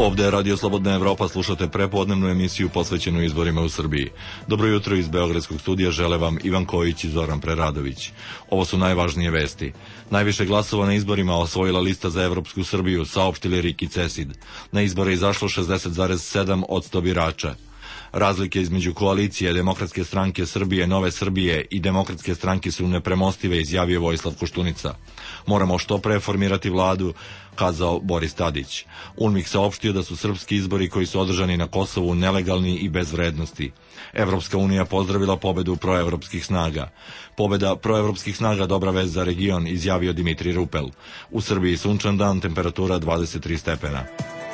Ovde je Radio Slobodna Evropa, slušate prepodnevnu emisiju posvećenu izborima u Srbiji. Dobro jutro iz Beogradskog studija žele vam Ivan Kojić i Zoran Preradović. Ovo su najvažnije vesti. Najviše glasova na izborima osvojila lista za Evropsku Srbiju, saopštili Rik i Cesid. Na izbore je izašlo 60,7% birača. Razlike između koalicije Demokratske stranke Srbije, Nove Srbije i Demokratske stranke su nepremostive, izjavio Vojislav Koštunica. Moramo što pre formirati vladu, kazao Boris Tadić. UNMIK saopštio da su srpski izbori koji su održani na Kosovu nelegalni i bez vrednosti. Evropska unija pozdravila pobedu proevropskih snaga. Pobeda proevropskih snaga dobra vest za region, izjavio Dimitri Rupel. U Srbiji sunčan dan, temperatura 23 stepena.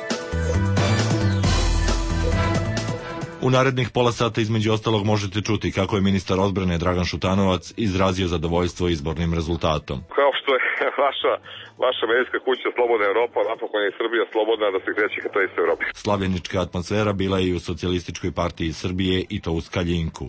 U narednih pola sata između ostalog možete čuti kako je ministar odbrane Dragan Šutanovac izrazio zadovoljstvo izbornim rezultatom. Kao što je vaša medijska kuća Slobodna Evropa, napokon je Srbija slobodna da se kreće ka toj istoj Evropi. Slavljenička atmosfera bila je i u Socijalističkoj partiji Srbije, i to u Skaljinku.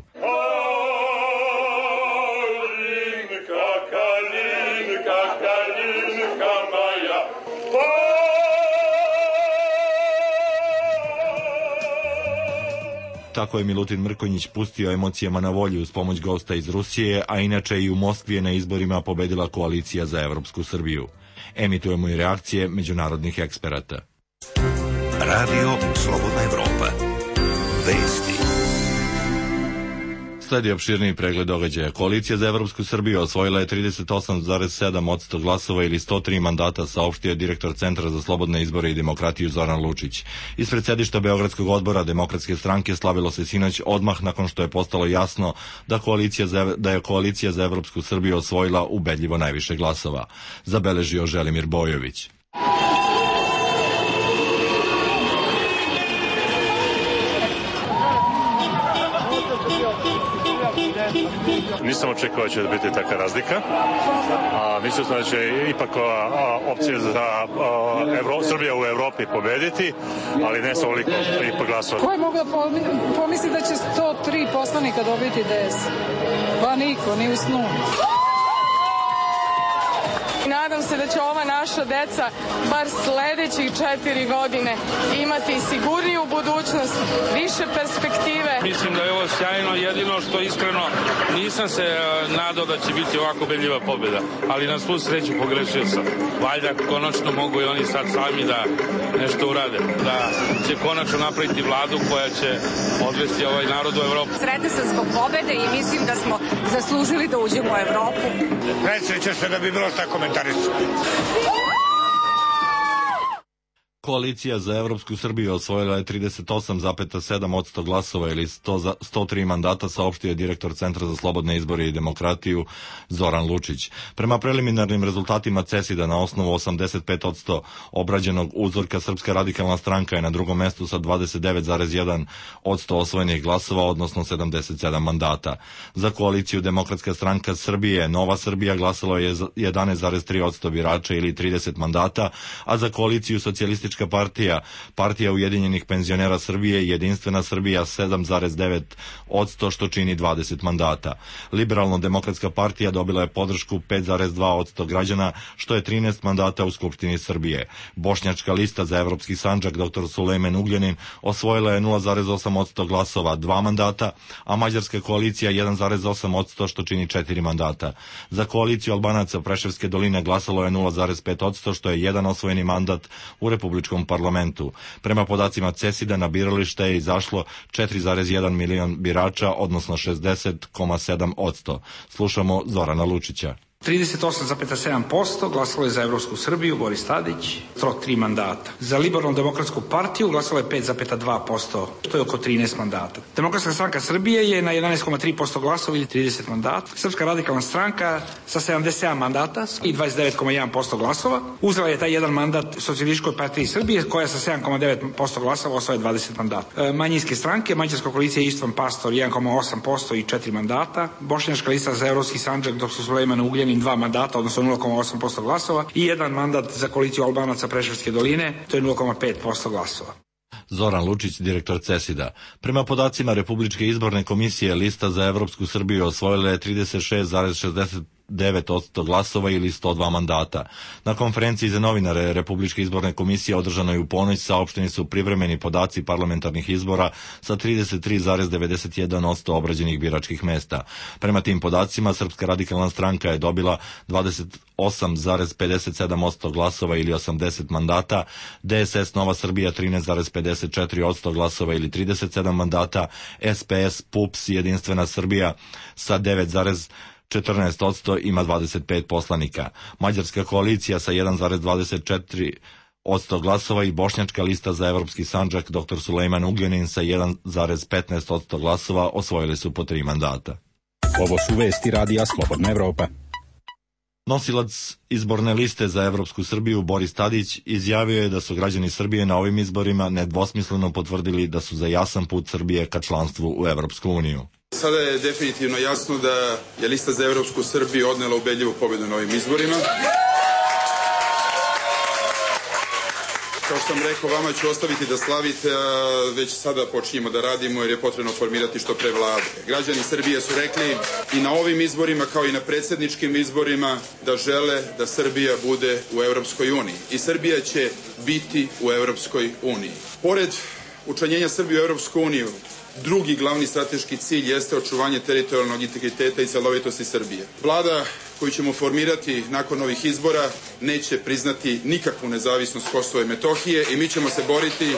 Tako je Milutin Mrkonjić pustio emocijama na volju uz pomoć gosta iz Rusije, a inače i u Moskvi je na izborima pobedila koalicija za Evropsku Srbiju. Emitujemo i reakcije međunarodnih eksperata. Radio Slobodna Evropa. Vesti. Sledi opširniji pregled događaja. Koalicija za Evropsku Srbiju osvojila je 38,7% glasova ili 103 mandata, saopštio direktor Centra za slobodne izbore i demokratiju Zoran Lučić. Ispred sedišta Beogradskog odbora Demokratske stranke slavilo se sinoć odmah nakon što je postalo jasno da je koalicija za Evropsku Srbiju osvojila ubedljivo najviše glasova, zabeležio Želimir Bojović. Nisam očekao da će biti taka razlika, a mislio sam da će ipak opcija za Srbija u Evropi pobediti, ali ne sa ovoliko ipak glasova. Ko je mogao pomisliti da će 103 poslanika dobiti DS? Pa niko, ni u snu. Nadam se da će ova naša deca bar sledećih 4 godine imati sigurniju budućnost, više perspektive. Mislim da je ovo sjajno, jedino što iskreno nisam se nadao da će biti ovako ubedljiva pobjeda, ali na svu sreću pogrešio sam. Valjda konačno mogu i oni sad sami da nešto urade, da će konačno napraviti vladu koja će odvesti ovaj narod u Evropu. Sretna sam zbog pobede i mislim da smo zaslužili da uđemo u Evropu. Presrećao se da bi bilo šta komentarisati. Koalicija za Evropsku Srbiju osvojila je 38,7% glasova ili 103 mandata, saopštio je direktor Centra za slobodne izbore i demokratiju Zoran Lučić. Prema preliminarnim rezultatima Cesida, na osnovu 85% obrađenog uzorka, Srpska radikalna stranka je na drugom mestu sa 29,1% osvojenih glasova, odnosno 77 mandata. Za koaliciju Demokratska stranka Srbije, Nova Srbija glasalo je 11,3% birača ili 30 mandata, a za koaliciju Socijalistička partija Ujedinjenih penzionera Srbije, Jedinstvena Srbija 7,9%, što čini 20 mandata. Liberalno-demokratska partija dobila je podršku 5,2% građana, što je 13 mandata u Skupštini Srbije. Bošnjačka lista za Evropski Sandžak dr. Sulejman Ugljanin osvojila je 0,8% glasova, 2 mandata, a Mađarska koalicija 1,8%, što čini 4 mandata. Za koaliciju Albanaca Preševske doline glasalo je 0,5%, što je jedan osvojeni mandat u Republičkom parlamentu. Prema podacima Cesida, na biralište je izašlo 4,1 milion birača, odnosno 60,7%. Slušamo Zorana Lučića. 38,7% glasalo je za Evropsku Srbiju, Boris Tadić, 3 mandata. Za Liberalno-demokratsku partiju glasalo je 5,2%, što je oko 13 mandata. Demokratska stranka Srbije je na 11,3% glasova ili 30 mandata. Srpska radikalna stranka sa 77 mandata i 29,1% glasova. Uzela je taj jedan mandat Socijalističkoj partiji Srbije, koja sa 7,9% glasova osvoje 20 mandata. Manjinske stranke, Mađarska koalicija Istvan Pastor 1,8% i 4 mandata. Bošnjačka lista za Evropski Sandžak dr. Sulejman Ugljanin 2 mandata, odnosno 0,8% glasova, i jedan mandat za koaliciju Albanaca Preševske doline, to je 0,5% glasova. Zoran Lučić, direktor Cesida. Prema podacima Republičke izborne komisije, lista za Evropsku Srbiju osvojila je 36,60 9% glasova ili 102 mandata. Na konferenciji za novinare Republičke izborne komisije održanoj u ponoć saopšteni su privremeni podaci parlamentarnih izbora sa 33,91% obrađenih biračkih mesta. Prema tim podacima, Srpska radikalna stranka je dobila 28,57% glasova ili 80 mandata, DSS Nova Srbija 13,54% glasova ili 37 mandata, SPS PUPS Jedinstvena Srbija sa 9,14% ima 25 poslanika. Mađarska koalicija sa 1,24% glasova i Bošnjačka lista za Evropski Sandžak dr. Sulejman Ugljanin sa 1,15% glasova osvojili su po 3 mandata. Ovo su vesti Radija Slobodna Evropa. Nosilac izborne liste za Evropsku Srbiju Boris Tadić izjavio je da su građani Srbije na ovim izborima nedvosmisleno potvrdili da su za jasan put Srbije ka članstvu u Evropsku uniju. Sada je definitivno jasno da je lista za Evropsku Srbiju odnela ubedljivu pobedu na ovim izborima. Kao što sam rekao, vama ću ostaviti da slavite, a već sada počinjemo da radimo jer je potrebno formirati što pre vlade. Građani Srbije su rekli i na ovim izborima kao i na predsjedničkim izborima da žele da Srbija bude u Evropskoj uniji. I Srbija će biti u Evropskoj uniji. Pored učlanjenja Srbije u Evropsku uniju, drugi glavni strateški cilj jeste očuvanje teritorijalnog integriteta i celovitosti Srbije. Vlada koju ćemo formirati nakon ovih izbora neće priznati nikakvu nezavisnost Kosova i Metohije i mi ćemo se boriti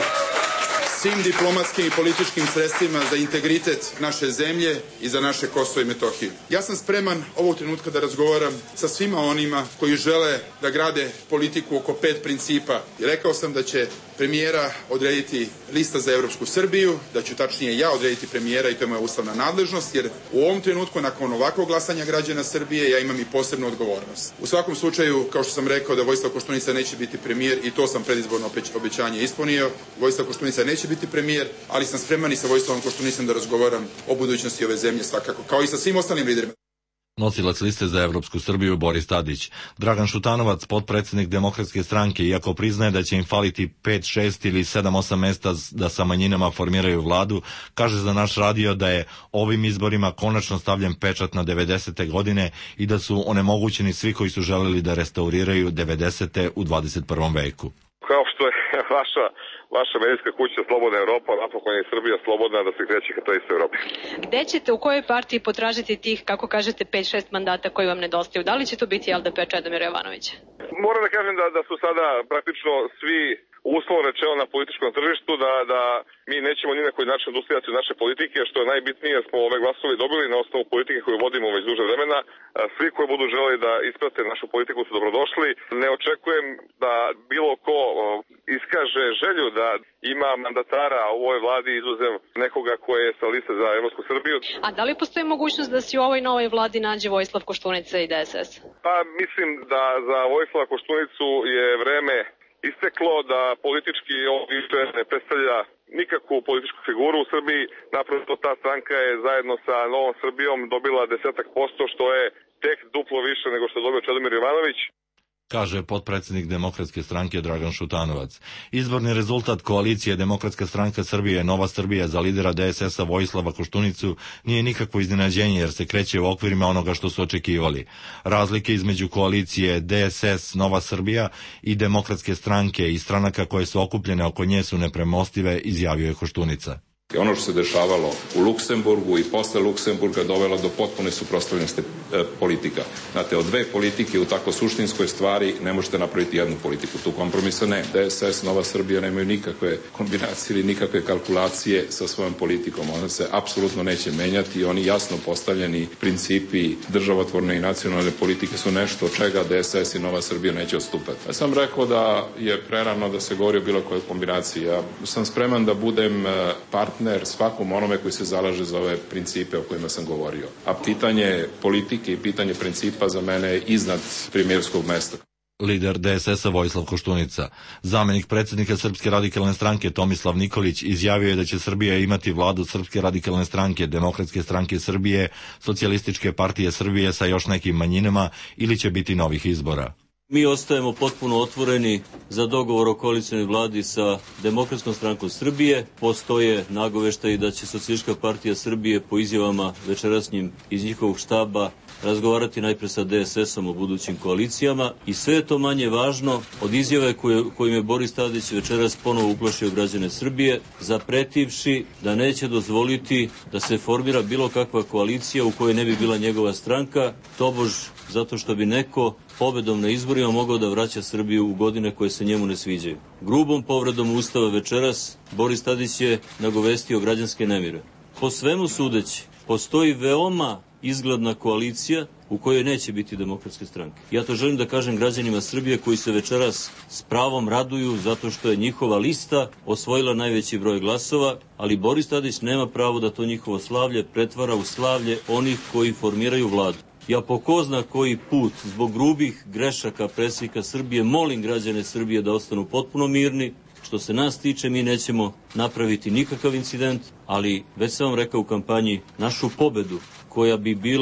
svim diplomatskim i političkim sredstvima za integritet naše zemlje i za naše Kosovo i Metohiju. Ja sam spreman ovog trenutka da razgovaram sa svima onima koji žele da grade politiku oko 5 principa. I rekao sam da će premijera odrediti lista za Evropsku Srbiju, da ću tačnije ja odrediti premijera i to je moja ustavna nadležnost, jer u ovom trenutku, nakon ovakvog glasanja građana Srbije, ja imam i posebnu odgovornost. U svakom slučaju, kao što sam rekao da Vojislav Koštunica neće biti premijer i to sam predizborno obećanje ispunio, Vojislav Koštunica neće biti premijer, ali sam spreman i sa Vojislavom Koštunicom da razgovaram o budućnosti ove zemlje svakako, kao i sa svim ostalim liderima. Nosilac liste za Evropsku Srbiju Boris Tadić. Dragan Šutanovac, potpredsjednik Demokratske stranke, iako priznaje da će im faliti 5, 6 ili 7, 8 mesta da sa manjinama formiraju vladu, kaže za naš radio da je ovim izborima konačno stavljen pečat na 90. godine i da su onemogućeni svi koji su želeli da restauriraju 90. u 21. veku. Kao što je vaša medijska kuća Slobodna Evropa, napokon je Srbija slobodna da se kreće ka toj istoj Evropi. Gde ćete, u kojoj partiji potražiti tih, kako kažete, 5-6 mandata koji vam nedostaju? Da li će to biti LDP Čedomira Jovanovića? Moram da kažem da su sada praktično svi uslovno rečeno na političkom tržištu, da mi nećemo ni na koji način odustajati od naše politike, što je najbitnije, smo ove glasovi dobili na osnovu politike koju vodimo već duže vremena. Svi koji budu želeli da isprate našu politiku su dobrodošli. Ne očekujem da bilo ko iskaže želju da ima mandatara u ovoj vladi izuzev nekoga ko je sa liste za Evropsku Srbiju. A da li postoji mogućnost da se u ovoj novoj vladi nađe Vojislav Koštunica i DSS? Pa mislim da za Vojislava Koštunicu je vreme isteklo, da politički on više ne predstavlja nikakvu političku figuru u Srbiji. Naprosto ta stranka je zajedno sa Novom Srbijom dobila 10%, što je tek duplo više nego što je dobio Čedomir Jovanović, kaže potpredsjednik Demokratske stranke Dragan Šutanovac. Izborni rezultat koalicije Demokratska stranka Srbije Nova Srbija za lidera DSS-a Vojislava Koštunicu nije nikakvo iznenađenje jer se kreće u okvirima onoga što su očekivali. Razlike između koalicije DSS Nova Srbija i Demokratske stranke i stranaka koje su okupljene oko nje su nepremostive, izjavio je Koštunica. Ono što se dešavalo u Luksemburgu i posle Luksemburga dovelo do potpune suprotstavljenosti politika. Znate, od dve politike u tako suštinskoj stvari ne možete napraviti jednu politiku. Tu kompromisa ne. DSS, Nova Srbija nemaju nikakve kombinacije ili nikakve kalkulacije sa svojom politikom. Ona se apsolutno neće menjati i oni jasno postavljeni principi državotvorne i nacionalne politike su nešto od čega DSS i Nova Srbija neće odstupati. Ja sam rekao da je prerano da se govori o bilo kojoj kombinaciji. Ja sam spreman da budem partner svakom onome koji se zalaže za ove principe o kojima sam govorio. A pitanje politike i pitanje principa za mene je iznad premijerskog mesta. Lider DSS-a Vojislav Koštunica. Zamenik predsjednika Srpske radikalne stranke Tomislav Nikolić izjavio je da će Srbija imati vladu Srpske radikalne stranke, Demokratske stranke Srbije, Socijalističke partije Srbije sa još nekim manjinama ili će biti novih izbora. Mi ostajemo potpuno otvoreni za dogovor o koalicionoj vladi sa Demokratskom strankom Srbije. Postoje nagoveštaji da će Socijalistička partija Srbije po izjavama večerasnjim iz njihovog štaba razgovarati najpre sa DSS-om o budućim koalicijama i sve je to manje važno od izjave kojim je Boris Tadić večeras ponovo uplašio građane Srbije, zapretivši da neće dozvoliti da se formira bilo kakva koalicija u kojoj ne bi bila njegova stranka, tobož zato što bi neko pobedom na izborima mogao da vraća Srbiju u godine koje se njemu ne sviđaju. Grubom povredom Ustava večeras Boris Tadić je nagovestio građanske nemire. Po svemu sudeći, postoji veoma izgledna koalicija u kojoj neće biti Demokratske stranke. Ja to želim da kažem građanima Srbije koji se večeras s pravom raduju zato što je njihova lista osvojila najveći broj glasova, ali Boris Tadić nema pravo da to njihovo slavlje pretvara u slavlje onih koji formiraju vladu. Ja po ko zna koji put, zbog grubih grešaka predsjednika Srbije, molim građane Srbije da ostanu potpuno mirni. Što se nas tiče, mi nećemo napraviti nikakav incident, ali već sam vam rekao u kampanji, našu pobedu koja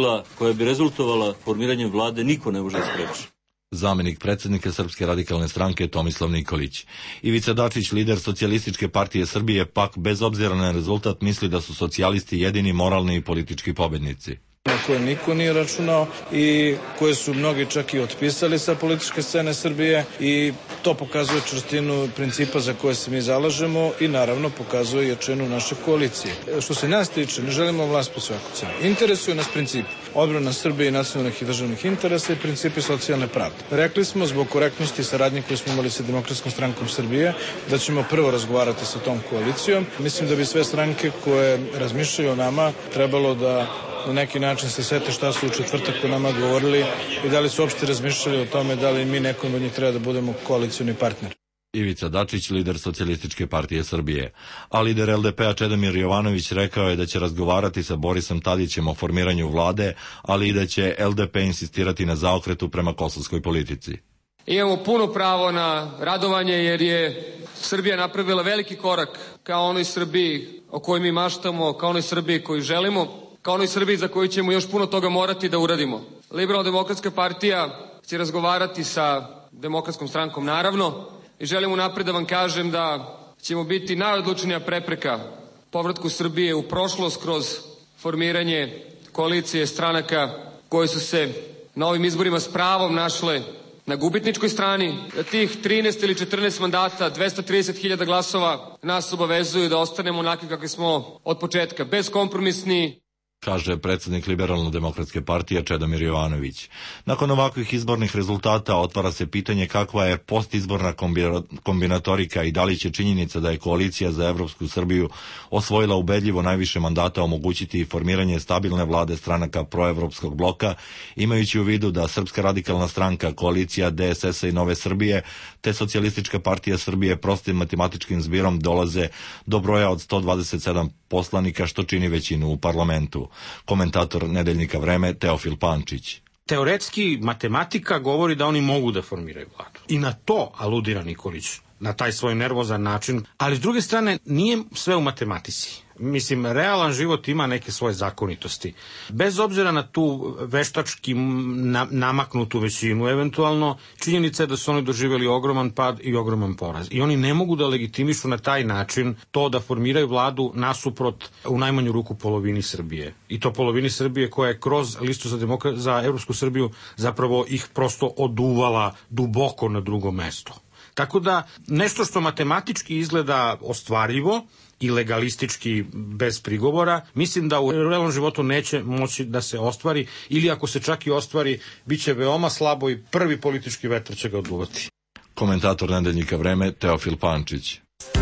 bi rezultovala formiranjem vlade, niko ne može da spreči. Zamenik predsjednika Srpske radikalne stranke Tomislav Nikolić. Ivica Dačić, lider Socijalističke partije Srbije, pak bez obzira na rezultat misli da su socijalisti jedini moralni i politički pobednici. Na koje niko nije računao i koje su mnogi čak i otpisali sa političke scene Srbije i to pokazuje čvrstinu principa za koje se mi zalažemo i naravno pokazuje jačinu naše koalicije. Što se nas tiče, ne želimo vlast po svaku cenu. Interesuje nas princip odbrana Srbije i nacionalnih i državnih interesa i principi socijalne pravde. Rekli smo zbog korektnosti saradnje koju smo imali sa Demokratskom strankom Srbije da ćemo prvo razgovarati sa tom koalicijom. Mislim da bi sve stranke koje razmišljaju o nama trebalo da na neki način se sete šta su u četvrtak po nama govorili i da li su uopšte razmišljali o tome da li mi nekom od njih treba da budemo koalicioni partner. Ivica Dačić, lider Socijalističke partije Srbije. A lider LDP-a Čedomir Jovanović rekao je da će razgovarati sa Borisom Tadićem o formiranju vlade, ali i da će LDP insistirati na zaokretu prema kosovskoj politici. Imamo puno pravo na radovanje jer je Srbija napravila veliki korak ka onoj Srbiji o kojoj mi maštamo, ka onoj Srbiji koju želimo, kao onoj Srbiji za koju ćemo još puno toga morati da uradimo. Liberalno-demokratska partija će razgovarati sa Demokratskom strankom naravno i želim unapred da vam kažem da ćemo biti najodlučnija prepreka povratku Srbije u prošlost kroz formiranje koalicije stranaka koje su se na ovim izborima s pravom našle na gubitničkoj strani. Da tih 13 ili 14 mandata, 230.000 glasova nas obavezuju da ostanemo onakvi kakvi smo od početka, bezkompromisni, kaže predsjednik Liberalno-demokratske partije Čedomir Jovanović. Nakon ovakvih izbornih rezultata otvara se pitanje kakva je postizborna kombinatorika i da li će činjenica da je koalicija za Evropsku Srbiju osvojila ubedljivo najviše mandata omogućiti formiranje stabilne vlade stranaka proevropskog bloka, imajući u vidu da Srpska radikalna stranka, koalicija DSS-a i Nove Srbije, te Socijalistička partija Srbije prostim matematičkim zbirom dolaze do broja od 127 poslanika, što čini većinu u parlamentu. Komentator Nedeljnika Vreme Teofil Pančić. Teoretski matematika govori da oni mogu da formiraju vladu. I na to aludira Nikolić, na taj svoj nervozan način, ali s druge strane nije sve u matematici. Mislim, realan život ima neke svoje zakonitosti. Bez obzira na tu veštački namaknutu većinu, eventualno, činjenica je da su oni doživjeli ogroman pad i ogroman poraz. I oni ne mogu da legitimišu na taj način to da formiraju vladu nasuprot u najmanju ruku polovini Srbije. I to polovini Srbije koja je kroz listu za Evropsku Srbiju zapravo ih prosto oduvala duboko na drugo mesto. Tako da nešto što matematički izgleda ostvarljivo i legalistički bez prigovora, mislim da u realnom životu neće moći da se ostvari, ili ako se čak i ostvari, bit će veoma slabo i prvi politički vetar će ga oduvati. Komentator Nedeljnika Vreme Teofil Pančić.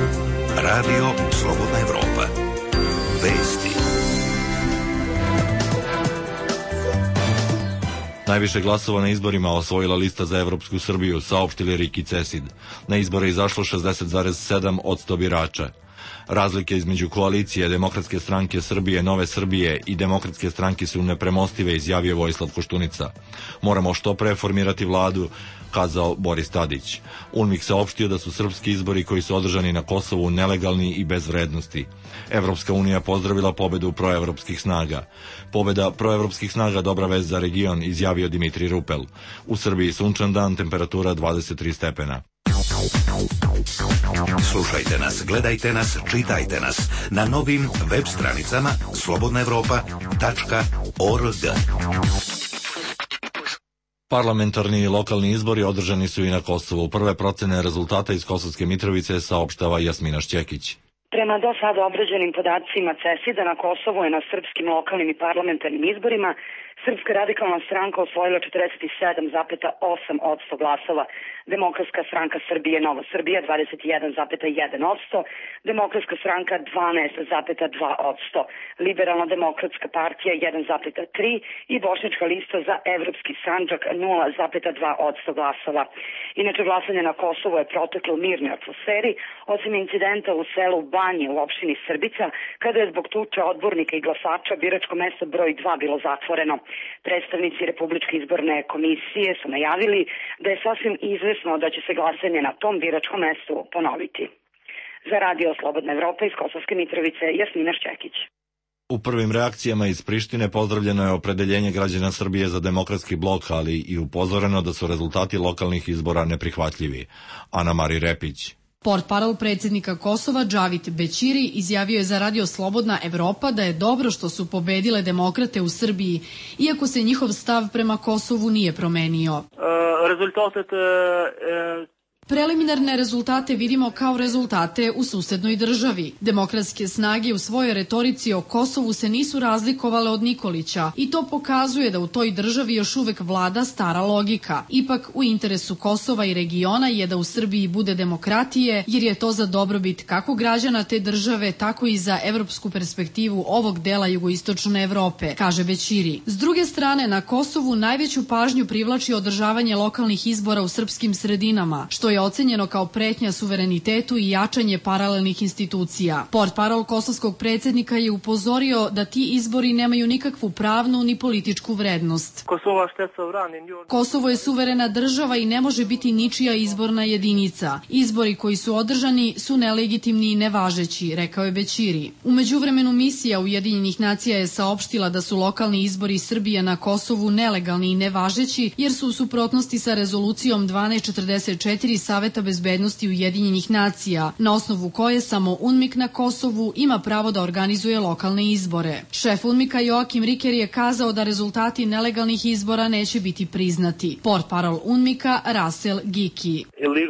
Radio Slobodna Evropa. Vesti. Najviše glasova na izborima osvojila lista za Evropsku Srbiju, saopštili Riki Cesid. Na izbore izašlo 60,7% birača. Razlike između koalicije Demokratske stranke Srbije, Nove Srbije i Demokratske stranke su nepremostive, izjavio Vojislav Koštunica. Moramo što pre formirati vladu, kazao Boris Tadić. UNMIK saopštio da su srpski izbori koji su održani na Kosovu nelegalni i bez vrednosti. Evropska unija pozdravila pobedu proevropskih snaga. Pobeda proevropskih snaga dobra vest za region, izjavio Dimitri Rupel. U Srbiji sunčan dan, temperatura 23 stepena. Slušajte nas, gledajte nas, čitajte nas na novim web stranicama slobodnaevropa.org. Parlamentarni i lokalni izbori održani su i na Kosovu. Prve procene rezultata iz Kosovske Mitrovice saopštava Jasmina Šćekić. Prema do sada obrađenim podacima CESID-a na Kosovu je na srpskim lokalnim i parlamentarnim izborima Srpska radikalna stranka osvojila 47,8% glasova, Demokratska stranka Srbije Nova Srbija 21,1%, Demokratska stranka 12,2%, Liberalno-demokratska partija 1,3% i Bošnjačka lista za Evropski Sandžak 0,2% glasova. Inače, glasanje na Kosovu je proteklo u mirnoj atmosferi, osim incidenta u selu Banje u opštini Srbica, kada je zbog tuče odbornika i glasača biračko mesto broj 2 bilo zatvoreno. Predstavnici Republičke izborne komisije su najavili da je sasvim izvesno da će se glasanje na tom biračkom mestu ponoviti. Za Radio Slobodna Evropa iz Kosovske Mitrovice, Jasmina Šćekić. U prvim reakcijama iz Prištine pozdravljeno je opredeljenje građana Srbije za demokratski blok, ali i upozoreno da su rezultati lokalnih izbora neprihvatljivi. Ana Mari Repić. Portparol predsjednika Kosova Džavit Bećiri izjavio je za Radio Slobodna Evropa da je dobro što su pobedile demokrate u Srbiji, iako se njihov stav prema Kosovu nije promenio. Preliminarne rezultate vidimo kao rezultate u susednoj državi. Demokratske snage u svojoj retorici o Kosovu se nisu razlikovale od Nikolića i to pokazuje da u toj državi još uvek vlada stara logika. Ipak u interesu Kosova i regiona je da u Srbiji bude demokratije, jer je to za dobrobit kako građana te države, tako i za evropsku perspektivu ovog dela jugoistočne Evrope, kaže Bećiri. S druge strane, na Kosovu najveću pažnju privlači održavanje lokalnih izbora u srpskim sredinama, što je ocenjeno kao pretnja suverenitetu i jačanje paralelnih institucija. Portparol kosovskog predsjednika je upozorio da ti izbori nemaju nikakvu pravnu ni političku vrednost. Kosovo je suverena država i ne može biti ničija izborna jedinica. Izbori koji su održani su nelegitimni i nevažeći, rekao je Bećiri. U međuvremenu misija Ujedinjenih nacija je saopštila da su lokalni izbori Srbije na Kosovu nelegalni i nevažeći, jer su u suprotnosti sa rezolucijom 1244 Saveta bezbednosti Ujedinjenih nacija, na osnovu koje samo UNMIK na Kosovu ima pravo da organizuje lokalne izbore. Šef UNMIK-a Joakim Riker je kazao da rezultati nelegalnih izbora neće biti priznati. Portparol UNMIK-a Rasel Giki.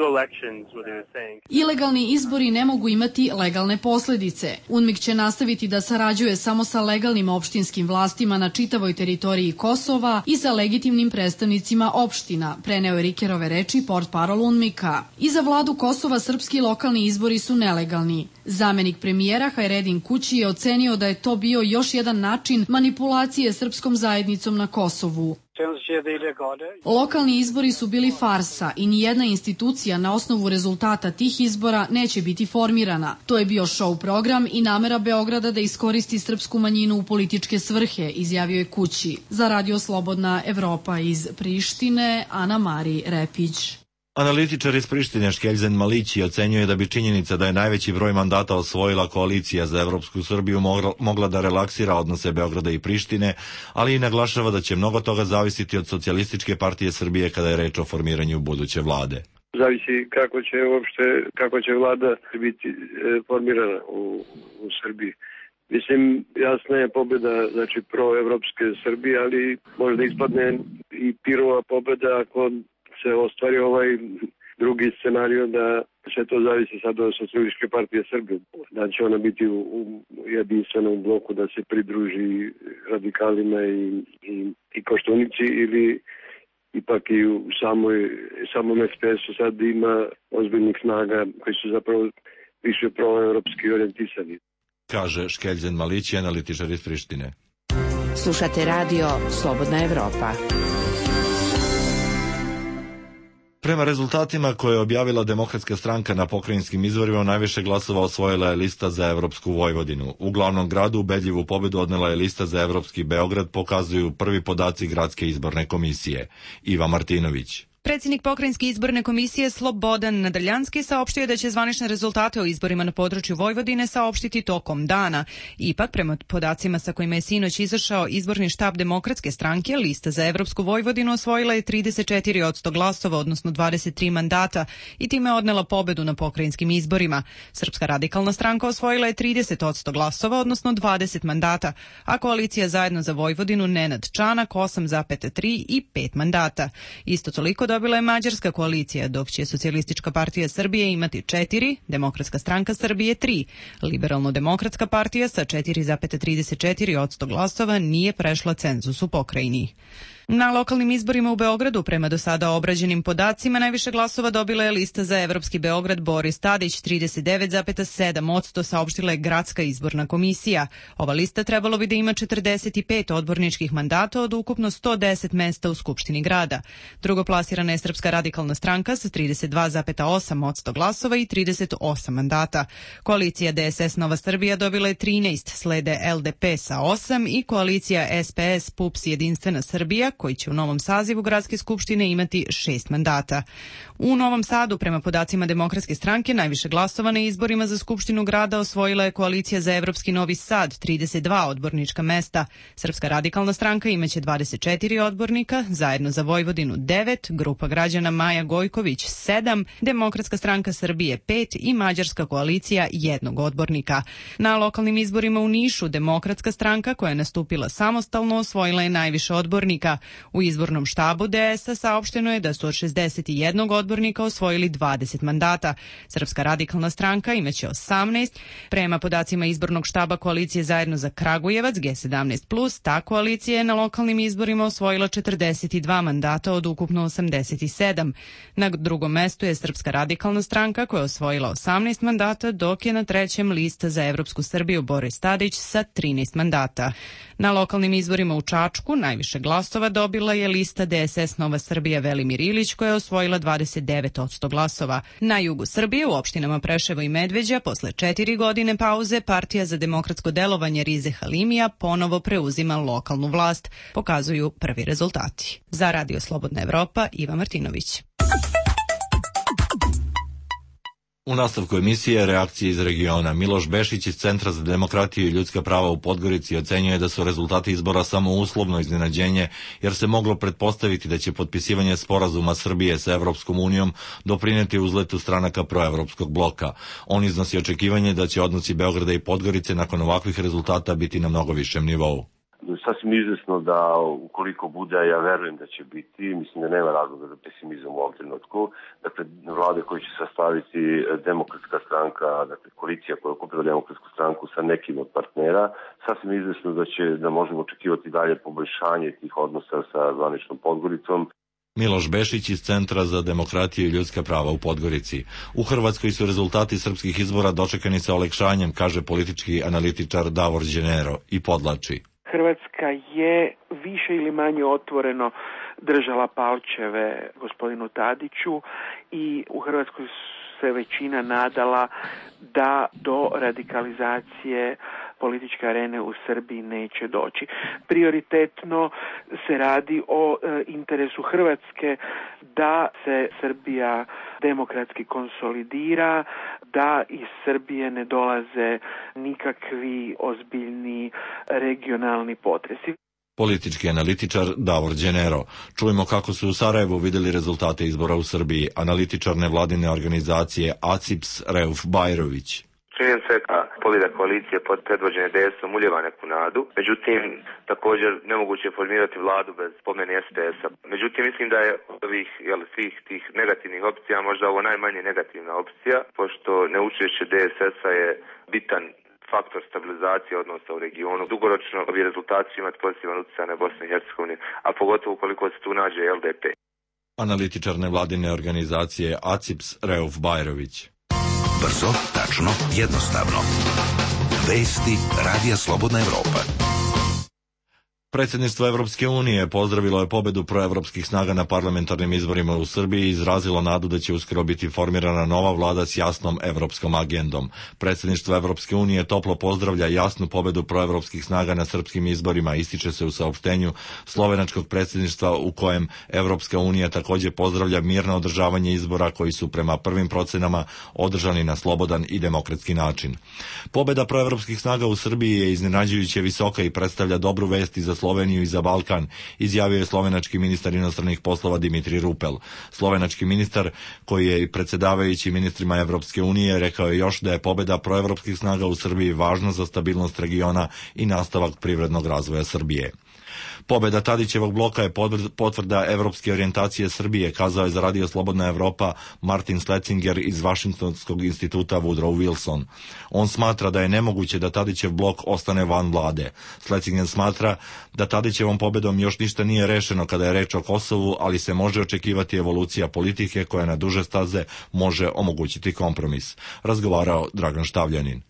Ilegalni izbori ne mogu imati legalne posledice. UNMIK će nastaviti da sarađuje samo sa legalnim opštinskim vlastima na čitavoj teritoriji Kosova i sa legitimnim predstavnicima opština, preneo je Rikerove reči portparol UNMIK-a. I za vladu Kosova srpski lokalni izbori su nelegalni. Zamenik premijera Hajredin Kući je ocenio da je to bio još jedan način manipulacije srpskom zajednicom na Kosovu. Lokalni izbori su bili farsa i nijedna institucija na osnovu rezultata tih izbora neće biti formirana. To je bio show program i namera Beograda da iskoristi srpsku manjinu u političke svrhe, izjavio je Kući. Za Radio Slobodna Evropa iz Prištine, Ana Mari Repić. Analitičar iz Prištine Škeljzen Malići ocenjuje da bi činjenica da je najveći broj mandata osvojila koalicija za Evropsku Srbiju mogla da relaksira odnose Beograda i Prištine, ali i naglašava da će mnogo toga zavisiti od Socijalističke partije Srbije kada je reč o formiranju buduće vlade. Zavisi kako će vlada biti formirana u Srbiji. Mislim, jasna je pobjeda, znači proevropske Srbije, ali možda ispadne i pirova pobjeda ako se ostvari ovaj drugi scenario da sve to zavisi sad od Socijalističke partije Srbije. Da će ona biti u jedinstvenom bloku da se pridruži radikalima i Koštunici ili ipak i u samom SPS-u sad ima ozbiljnih snaga koji su zapravo više proevropski orijentisani. Kaže Škeljzen Malić, analitičar iz Prištine. Slušate Radio Slobodna Evropa. Prema rezultatima koje je objavila Demokratska stranka na pokrajinskim izborima, najviše glasova osvojila je lista za Evropsku Vojvodinu. U glavnom gradu ubedljivu pobedu odnela je lista za Evropski Beograd, pokazuju prvi podaci Gradske izborne komisije. Iva Martinović. Predsjednik Pokrajinske izborne komisije Slobodan Nadrljanski saopštio da će zvanične rezultate o izborima na području Vojvodine saopštiti tokom dana. Ipak, prema podacima sa kojima je sinoć izašao izborni štab Demokratske stranke, lista za Evropsku Vojvodinu osvojila je 34% glasova, odnosno 23 mandata, i time odnela pobedu na pokrajinskim izborima. Srpska radikalna stranka osvojila je 30% glasova, odnosno 20 mandata, a koalicija Zajedno za Vojvodinu Nenad Čanak 8,3 i 5 mandata. Isto toliko dobila je Mađarska koalicija, dok će Socijalistička partija Srbije imati 4, Demokratska stranka Srbije 3. Liberalno-demokratska partija sa 4,34% glasova nije prešla cenzus u pokrajini. Na lokalnim izborima u Beogradu, prema do sada obrađenim podacima, najviše glasova dobila je lista za Evropski Beograd Boris Tadić, 39,7%, saopštila je Gradska izborna komisija. Ova lista trebalo bi da ima 45 odborničkih mandata od ukupno 110 mesta u Skupštini grada. Drugoplasirana je Srpska radikalna stranka sa 32,8% glasova i 38 mandata. Koalicija DSS Nova Srbija dobila je 13, slede LDP sa 8 i koalicija SPS PUPS Jedinstvena Srbija, koji će u novom sazivu Gradske skupštine imati 6 mandata. U Novom Sadu, prema podacima Demokratske stranke, najviše glasova na izborima za Skupštinu grada osvojila je koalicija za Evropski Novi Sad, 32 odbornička mesta. Srpska radikalna stranka imaće 24 odbornika, Zajedno za Vojvodinu 9, Grupa građana Maja Gojković 7, Demokratska stranka Srbije 5 i Mađarska koalicija 1 odbornika. Na lokalnim izborima u Nišu, Demokratska stranka, koja je nastupila samostalno, osvojila je najviše odbornika. U izbornom štabu DS-a saopšteno je da su od 61 odbornika osvojili 20 mandata. Srpska radikalna stranka imaće 18. Prema podacima izbornog štaba koalicije Zajedno za Kragujevac G17+, ta koalicija je na lokalnim izborima osvojila 42 mandata od ukupno 87. Na drugom mestu je Srpska radikalna stranka koja je osvojila 18 mandata, dok je na trećem lista za Evropsku Srbiju Boris Tadić sa 13 mandata. Na lokalnim izborima u Čačku najviše glasova dobila je lista DSS Nova Srbija Velimir Ilić, koja je osvojila 29% glasova. Na jugu Srbije, u opštinama Preševo i Medveđa, posle 4 godine pauze, Partija za demokratsko delovanje Rize Halimija ponovo preuzima lokalnu vlast, pokazuju prvi rezultati. Za Radio Slobodna Evropa, Iva Martinović. U nastavku emisije reakcije iz regiona. Miloš Bešić iz Centra za demokratiju i ljudska prava u Podgorici ocenjuje da su rezultati izbora samo uslovno iznenađenje, jer se moglo pretpostaviti da će potpisivanje sporazuma Srbije sa Evropskom unijom doprineti uzletu stranaka proevropskog bloka. On iznosi očekivanje da će odnosi Beograda i Podgorice nakon ovakvih rezultata biti na mnogo višem nivou. Sasvim izvesno da ukoliko bude, ja verujem da će biti, mislim da nema razloga za pesimizam u ovom trenutku. Dakle, vlade koji će sastaviti Demokratska stranka, dakle koalicija koja okuplja Demokratsku stranku sa nekim od partnera, sasvim izvesno da možemo očekivati dalje poboljšanje tih odnosa sa zvaničnom Podgoricom. Miloš Bešić iz Centra za demokratiju i ljudska prava u Podgorici. U Hrvatskoj su rezultati srpskih izbora dočekani sa olakšanjem, kaže politički analitičar Davor Đenero i podlači. Hrvatska je više ili manje otvoreno držala palčeve gospodinu Tadiću i u Hrvatskoj se većina nadala da do radikalizacije političke arene u Srbiji neće doći. Prioritetno se radi o interesu Hrvatske da se Srbija demokratski konsolidira, da iz Srbije ne dolaze nikakvi ozbiljni regionalni potresi. Politički analitičar Davor Đenero. Čujemo kako su u Sarajevu vidjeli rezultate izbora u Srbiji. Analitičar nevladine organizacije ACIPS Reuf Bajrović. Činjenica je da pobjeda koalicije pod predvođenje DS-om uljeva neku nadu. Međutim, također nemoguće je formirati vladu bez pomene SPS-a. Međutim, mislim da je od ovih svih tih negativnih opcija možda ovo najmanje negativna opcija, pošto neučešće DSS-a je bitan faktor stabilizacije odnosa u regionu. Dugoročno ovi rezultati će imati pozitivan utjecaj na Bosnu i Hercegovinu, a pogotovo ukoliko se tu nađe LDP. Analitičar nevladine organizacije ACIPS Reuf Bajrović. Brzo, tačno, jednostavno. Vesti Radija Slobodna Evropa. Predsjedništvo Evropske unije pozdravilo je pobedu proevropskih snaga na parlamentarnim izborima u Srbiji i izrazilo nadu da će uskoro biti formirana nova vlada s jasnom evropskom agendom. Predsjedništvo Evropske unije toplo pozdravlja jasnu pobedu proevropskih snaga na srpskim izborima, ističe se u saopštenju slovenačkog predsjedništva u kojem Evropska unija također pozdravlja mirno održavanje izbora koji su prema prvim procenama održani na slobodan i demokratski način. Pobeda proevropskih snaga u Srbiji je iznenađujuće visoka i predstavlja dobru vest i za Sloveniju i za Balkan, izjavio je slovenački ministar inostranih poslova Dimitri Rupel. Slovenački ministar, koji je i predsjedavajući ministrima Evropske unije, rekao je još da je pobjeda proevropskih snaga u Srbiji važna za stabilnost regiona i nastavak privrednog razvoja Srbije. Pobjeda Tadićevog bloka je potvrda evropske orijentacije Srbije, kazao je za Radio Slobodna Evropa Martin Schlesinger iz Vašingtonskog instituta Woodrow Wilson. On smatra da je nemoguće da Tadićev blok ostane van vlade. Schlesinger smatra da Tadićevom pobjedom još ništa nije rešeno kada je reč o Kosovu, ali se može očekivati evolucija politike koja na duže staze može omogućiti kompromis. Razgovarao Dragan Štavljanin.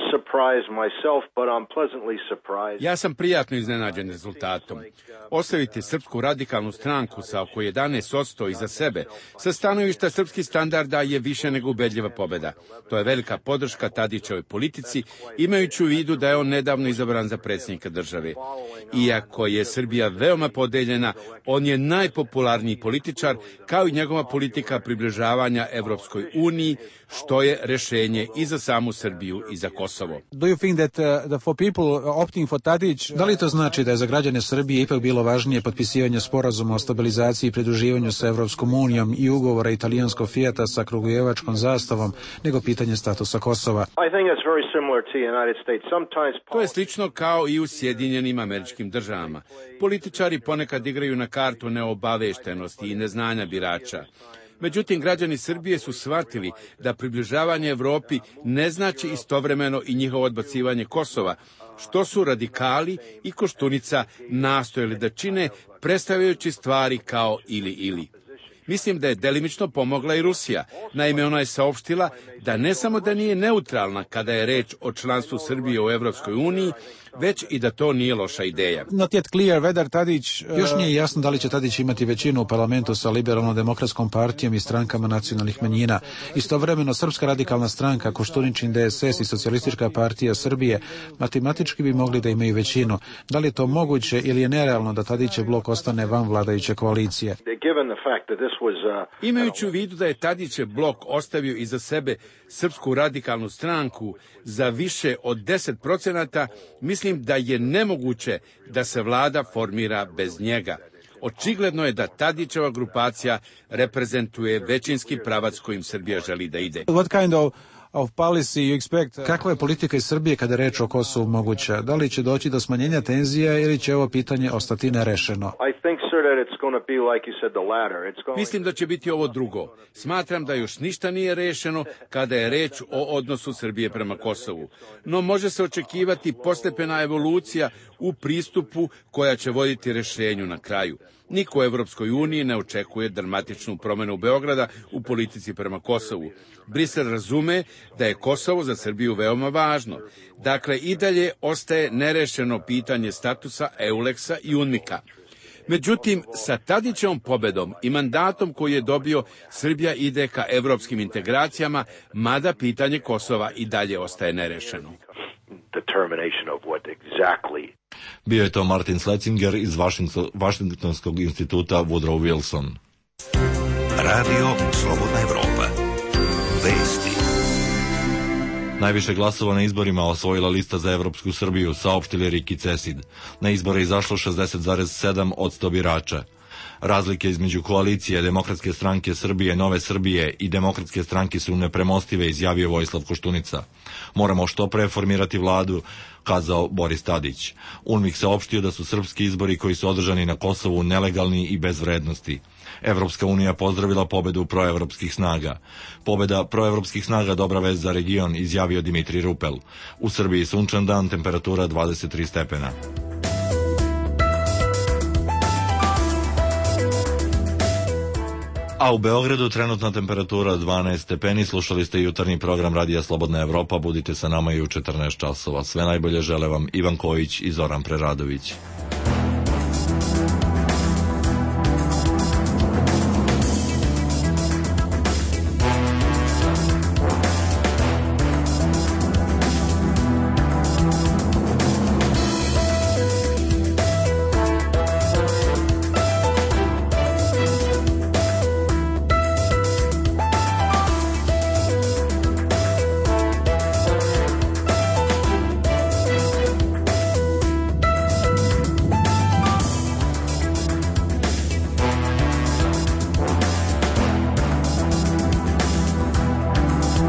Ja sam prijatno iznenađen rezultatom. Ostaviti Srpsku radikalnu stranku sa oko 11% iza sebe, sa stanovišta srpskih standarda je više nego ubedljiva pobjeda. To je velika podrška Tadićevoj politici, imajući u vidu da je on nedavno izabran za predsjednika države. Iako je Srbija veoma podeljena, on je najpopularniji političar, kao i njegova politika približavanja Evropskoj uniji, što je rešenje i za samu Srbiju i za Kosovo. Da li to znači da je za građane Srbije ipak bilo važnije potpisivanje sporazuma o stabilizaciji i pridruživanju sa Evropskom unijom i ugovora italijanskog Fijata sa krugujevačkom zastavom nego pitanje statusa Kosova? To je slično kao i u Sjedinjenim Američkim Državama. Političari ponekad igraju na kartu neobaveštenosti i neznanja birača. Međutim, građani Srbije su shvatili da približavanje Evropi ne znači istovremeno i njihovo odbacivanje Kosova, što su radikali i Koštunica nastojali da čine, predstavljajući stvari kao ili. Mislim da je delimično pomogla i Rusija. Naime, ona je saopštila da ne samo da nije neutralna kada je reč o članstvu Srbije u Evropskoj uniji, već i da to nije loša ideja. Još nije jasno da li će Tadić imati većinu u parlamentu sa Liberalno-demokratskom partijom i strankama nacionalnih manjina. Istovremeno, Srpska radikalna stranka, Koštuničin DSS i Socijalistička partija Srbije matematički bi mogli da imaju većinu. Da li je to moguće ili je nerealno da Tadićev blok ostane van vladajuće koalicije? Imajući u vidu da je Tadićev blok ostavio iza sebe Srpsku radikalnu stranku za više od 10%, mislim da je nemoguće da se vlada formira bez njega. Očigledno je da Tadićeva grupacija reprezentuje većinski pravac kojim Srbija želi da ide. Kakva je politika iz Srbije kada je reč o Kosovu moguća? Da li će doći do smanjenja tenzija ili će ovo pitanje ostati nerešeno? Mislim da će biti ovo drugo. Smatram da još ništa nije rešeno kada je reč o odnosu Srbije prema Kosovu. No može se očekivati postepena evolucija u pristupu koja će voditi rešenju na kraju. Niko u Evropskoj uniji ne očekuje dramatičnu promjenu Beograda u politici prema Kosovu. Brisel razume da je Kosovo za Srbiju veoma važno. Dakle, i dalje ostaje nerešeno pitanje statusa EULEX-a i UNMIK-a. Međutim, sa Tadićevom pobedom i mandatom koji je dobio, Srbija ide ka evropskim integracijama, mada pitanje Kosova i dalje ostaje nerešeno. Bio je to Martin Schlesinger iz Vašingtonskog instituta Woodrow Wilson. Radio Slobodna Evropa. Vesti. Najviše glasova na izborima osvojila lista za Evropsku Srbiju, saopštili Riki Cesid. Na izbore je izašlo 60,7% birača. Razlike između koalicije Demokratske stranke Srbije, Nove Srbije i Demokratske stranke su nepremostive, izjavio Vojislav Koštunica. Moramo što pre formirati vladu, kazao Boris Tadić. UNMIK saopštio da su srpski izbori koji su održani na Kosovu nelegalni i bez vrednosti. Evropska unija pozdravila pobedu proevropskih snaga. Pobeda proevropskih snaga dobra vest za region, izjavio Dimitri Rupel. U Srbiji sunčan dan, temperatura 23 stepena. A u Beogradu trenutna temperatura 12 stepeni. Slušali ste jutarnji program Radija Slobodna Evropa. Budite sa nama i u 14 časova. Sve najbolje žele vam Ivan Kojić i Zoran Preradović.